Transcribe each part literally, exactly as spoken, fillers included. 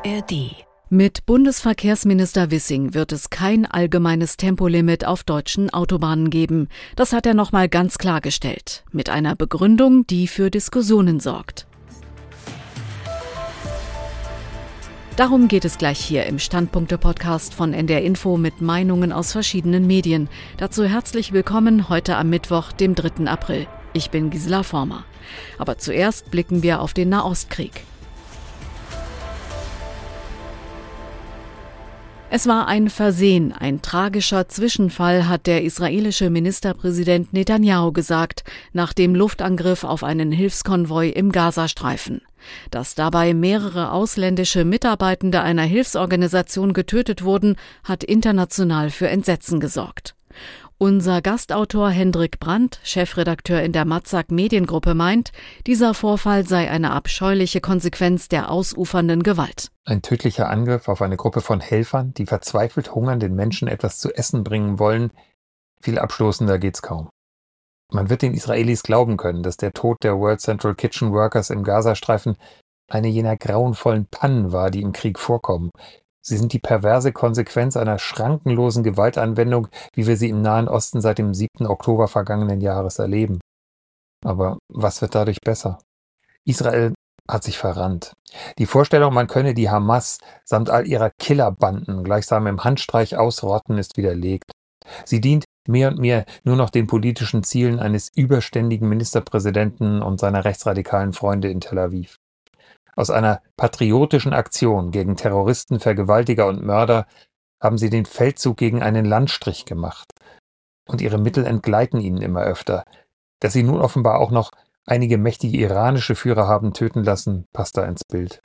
A R D. Mit Bundesverkehrsminister Wissing wird es kein allgemeines Tempolimit auf deutschen Autobahnen geben. Das hat er nochmal ganz klargestellt. Mit einer Begründung, die für Diskussionen sorgt. Darum geht es gleich hier im Standpunkte-Podcast von N D R Info mit Meinungen aus verschiedenen Medien. Dazu herzlich willkommen heute am Mittwoch, dem dritten April. Ich bin Gisela Former. Aber zuerst blicken wir auf den Nahostkrieg. Es war ein Versehen, ein tragischer Zwischenfall, hat der israelische Ministerpräsident Netanyahu gesagt, nach dem Luftangriff auf einen Hilfskonvoi im Gazastreifen. Dass dabei mehrere ausländische Mitarbeitende einer Hilfsorganisation getötet wurden, hat international für Entsetzen gesorgt. Unser Gastautor Hendrik Brandt, Chefredakteur in der Matzak Mediengruppe, meint, dieser Vorfall sei eine abscheuliche Konsequenz der ausufernden Gewalt. Ein tödlicher Angriff auf eine Gruppe von Helfern, die verzweifelt hungernden Menschen etwas zu essen bringen wollen. Viel abstoßender geht's kaum. Man wird den Israelis glauben können, dass der Tod der World Central Kitchen Workers im Gazastreifen eine jener grauenvollen Pannen war, die im Krieg vorkommen. Sie sind die perverse Konsequenz einer schrankenlosen Gewaltanwendung, wie wir sie im Nahen Osten seit dem siebten Oktober vergangenen Jahres erleben. Aber was wird dadurch besser? Israel hat sich verrannt. Die Vorstellung, man könne die Hamas samt all ihrer Killerbanden gleichsam im Handstreich ausrotten, ist widerlegt. Sie dient mehr und mehr nur noch den politischen Zielen eines überständigen Ministerpräsidenten und seiner rechtsradikalen Freunde in Tel Aviv. Aus einer patriotischen Aktion gegen Terroristen, Vergewaltiger und Mörder haben sie den Feldzug gegen einen Landstrich gemacht. Und ihre Mittel entgleiten ihnen immer öfter. Dass sie nun offenbar auch noch einige mächtige iranische Führer haben töten lassen, passt da ins Bild.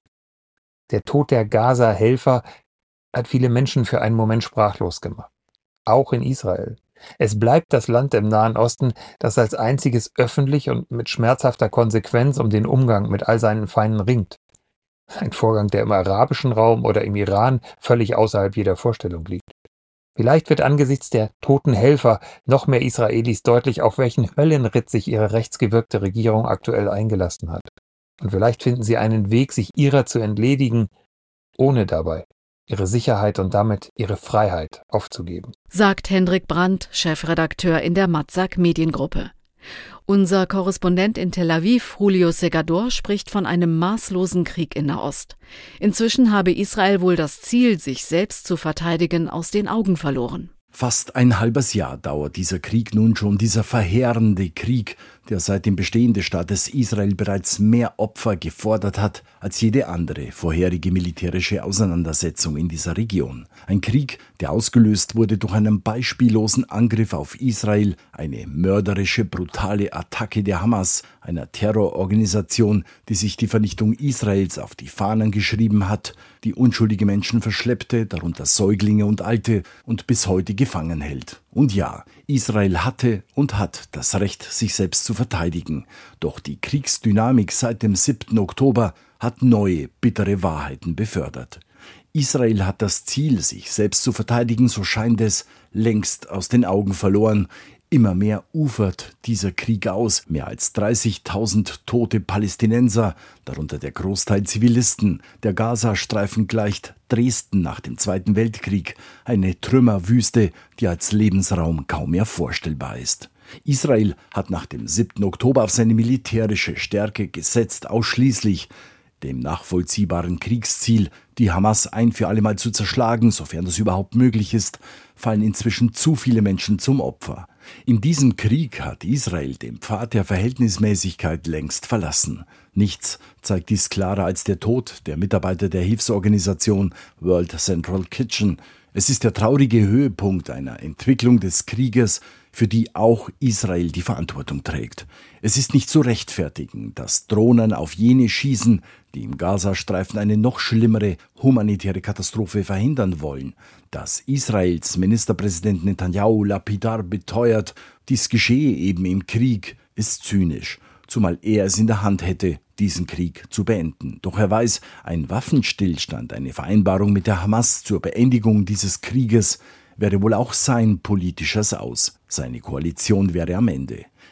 Der Tod der Gaza-Helfer hat viele Menschen für einen Moment sprachlos gemacht. Auch in Israel. Es bleibt das Land im Nahen Osten, das als einziges öffentlich und mit schmerzhafter Konsequenz um den Umgang mit all seinen Feinden ringt. Ein Vorgang, der im arabischen Raum oder im Iran völlig außerhalb jeder Vorstellung liegt. Vielleicht wird angesichts der toten Helfer noch mehr Israelis deutlich, auf welchen Höllenritt sich ihre rechtsgewirkte Regierung aktuell eingelassen hat. Und vielleicht finden sie einen Weg, sich ihrer zu entledigen, ohne dabei ihre Sicherheit und damit ihre Freiheit aufzugeben. Sagt Hendrik Brandt, Chefredakteur in der Matzak Mediengruppe. Unser Korrespondent in Tel Aviv, Julio Segador, spricht von einem maßlosen Krieg in Nahost. Inzwischen habe Israel wohl das Ziel, sich selbst zu verteidigen, aus den Augen verloren. Fast ein halbes Jahr dauert dieser Krieg nun schon, dieser verheerende Krieg, der seit dem Bestehen des Staates Israel bereits mehr Opfer gefordert hat als jede andere vorherige militärische Auseinandersetzung in dieser Region. Ein Krieg, der ausgelöst wurde durch einen beispiellosen Angriff auf Israel, eine mörderische, brutale Attacke der Hamas, einer Terrororganisation, die sich die Vernichtung Israels auf die Fahnen geschrieben hat, die unschuldige Menschen verschleppte, darunter Säuglinge und Alte, und bis heute gefangen hält. Und ja, Israel hatte und hat das Recht, sich selbst zu verteidigen. Doch die Kriegsdynamik seit dem siebten Oktober hat neue, bittere Wahrheiten befördert. Israel hat das Ziel, sich selbst zu verteidigen, so scheint es, längst aus den Augen verloren. Immer mehr ufert dieser Krieg aus. Mehr als dreißigtausend tote Palästinenser, darunter der Großteil Zivilisten. Der Gazastreifen gleicht Dresden nach dem Zweiten Weltkrieg. Eine Trümmerwüste, die als Lebensraum kaum mehr vorstellbar ist. Israel hat nach dem siebten Oktober auf seine militärische Stärke gesetzt, ausschließlich dem nachvollziehbaren Kriegsziel, die Hamas ein für allemal zu zerschlagen, sofern das überhaupt möglich ist, fallen inzwischen zu viele Menschen zum Opfer. In diesem Krieg hat Israel den Pfad der Verhältnismäßigkeit längst verlassen. Nichts zeigt dies klarer als der Tod der Mitarbeiter der Hilfsorganisation World Central Kitchen. Es ist der traurige Höhepunkt einer Entwicklung des Krieges, für die auch Israel die Verantwortung trägt. Es ist nicht zu rechtfertigen, dass Drohnen auf jene schießen, die im Gazastreifen eine noch schlimmere humanitäre Katastrophe verhindern wollen. Dass Israels Ministerpräsident Netanyahu lapidar beteuert, dies geschehe eben im Krieg, ist zynisch, zumal er es in der Hand hätte, diesen Krieg zu beenden. Doch er weiß, ein Waffenstillstand, eine Vereinbarung mit der Hamas zur Beendigung dieses Krieges wäre wohl auch sein politisches Aus. Seine Koalition wäre am Ende.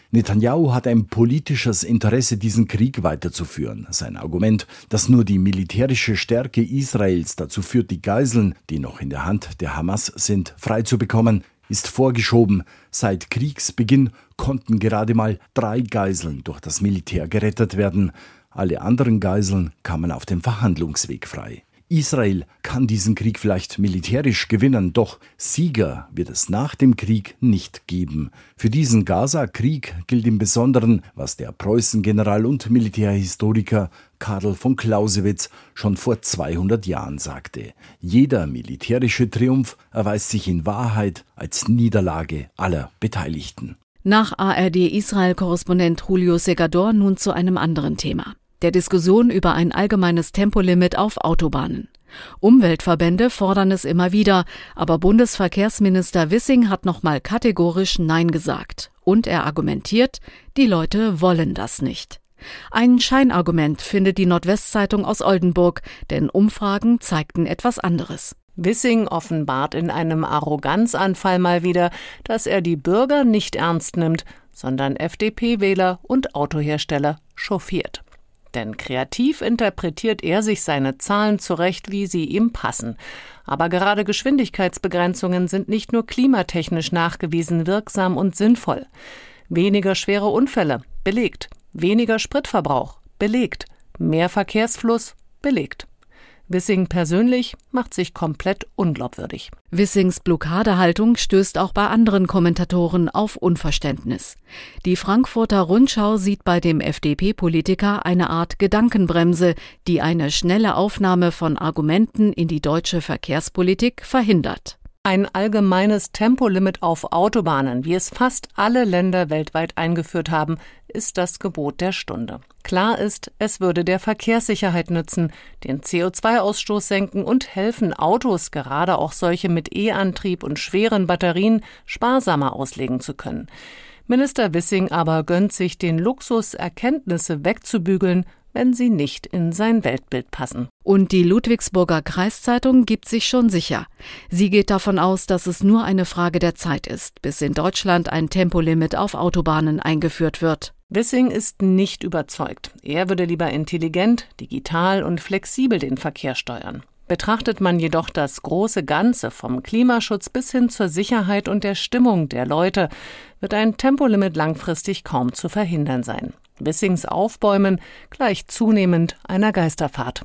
Netanyahu hat ein politisches Interesse, diesen Krieg weiterzuführen. Sein Argument, dass nur die militärische Stärke Israels dazu führt, die Geiseln, die noch in der Hand der Hamas sind, freizubekommen, ist vorgeschoben. Seit Kriegsbeginn konnten gerade mal drei Geiseln durch das Militär gerettet werden. Alle anderen Geiseln kamen auf dem Verhandlungsweg frei. Israel kann diesen Krieg vielleicht militärisch gewinnen, doch Sieger wird es nach dem Krieg nicht geben. Für diesen Gaza-Krieg gilt im Besonderen, was der Preußen-General und Militärhistoriker Karl von Clausewitz schon vor zweihundert Jahren sagte. Jeder militärische Triumph erweist sich in Wahrheit als Niederlage aller Beteiligten. Nach A R D-Israel-Korrespondent Julio Segador nun zu einem anderen Thema. Der Diskussion über ein allgemeines Tempolimit auf Autobahnen. Umweltverbände fordern es immer wieder, aber Bundesverkehrsminister Wissing hat nochmal kategorisch Nein gesagt. Und er argumentiert, die Leute wollen das nicht. Ein Scheinargument findet die Nordwestzeitung aus Oldenburg, denn Umfragen zeigten etwas anderes. Wissing offenbart in einem Arroganzanfall mal wieder, dass er die Bürger nicht ernst nimmt, sondern F D P-Wähler und Autohersteller chauffiert. Denn kreativ interpretiert er sich seine Zahlen zurecht, wie sie ihm passen. Aber gerade Geschwindigkeitsbegrenzungen sind nicht nur klimatechnisch nachgewiesen wirksam und sinnvoll. Weniger schwere Unfälle, belegt. Weniger Spritverbrauch, belegt. Mehr Verkehrsfluss, belegt. Wissing persönlich macht sich komplett unglaubwürdig. Wissings Blockadehaltung stößt auch bei anderen Kommentatoren auf Unverständnis. Die Frankfurter Rundschau sieht bei dem F D P-Politiker eine Art Gedankenbremse, die eine schnelle Aufnahme von Argumenten in die deutsche Verkehrspolitik verhindert. Ein allgemeines Tempolimit auf Autobahnen, wie es fast alle Länder weltweit eingeführt haben, ist das Gebot der Stunde. Klar ist, es würde der Verkehrssicherheit nützen, den C O zwei Ausstoß senken und helfen, Autos, gerade auch solche mit E-Antrieb und schweren Batterien, sparsamer auslegen zu können. Minister Wissing aber gönnt sich den Luxus, Erkenntnisse wegzubügeln, wenn sie nicht in sein Weltbild passen. Und die Ludwigsburger Kreiszeitung gibt sich schon sicher. Sie geht davon aus, dass es nur eine Frage der Zeit ist, bis in Deutschland ein Tempolimit auf Autobahnen eingeführt wird. Wissing ist nicht überzeugt. Er würde lieber intelligent, digital und flexibel den Verkehr steuern. Betrachtet man jedoch das große Ganze vom Klimaschutz bis hin zur Sicherheit und der Stimmung der Leute, wird ein Tempolimit langfristig kaum zu verhindern sein. Wissings Aufbäumen gleicht zunehmend einer Geisterfahrt.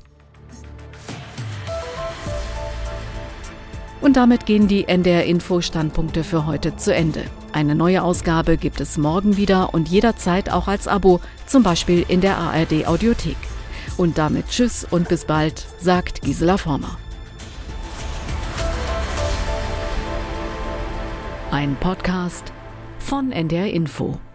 Und damit gehen die N D R-Info-Standpunkte für heute zu Ende. Eine neue Ausgabe gibt es morgen wieder und jederzeit auch als Abo, zum Beispiel in der A R D-Audiothek. Und damit tschüss und bis bald, sagt Gisela Former. Ein Podcast von N D R Info.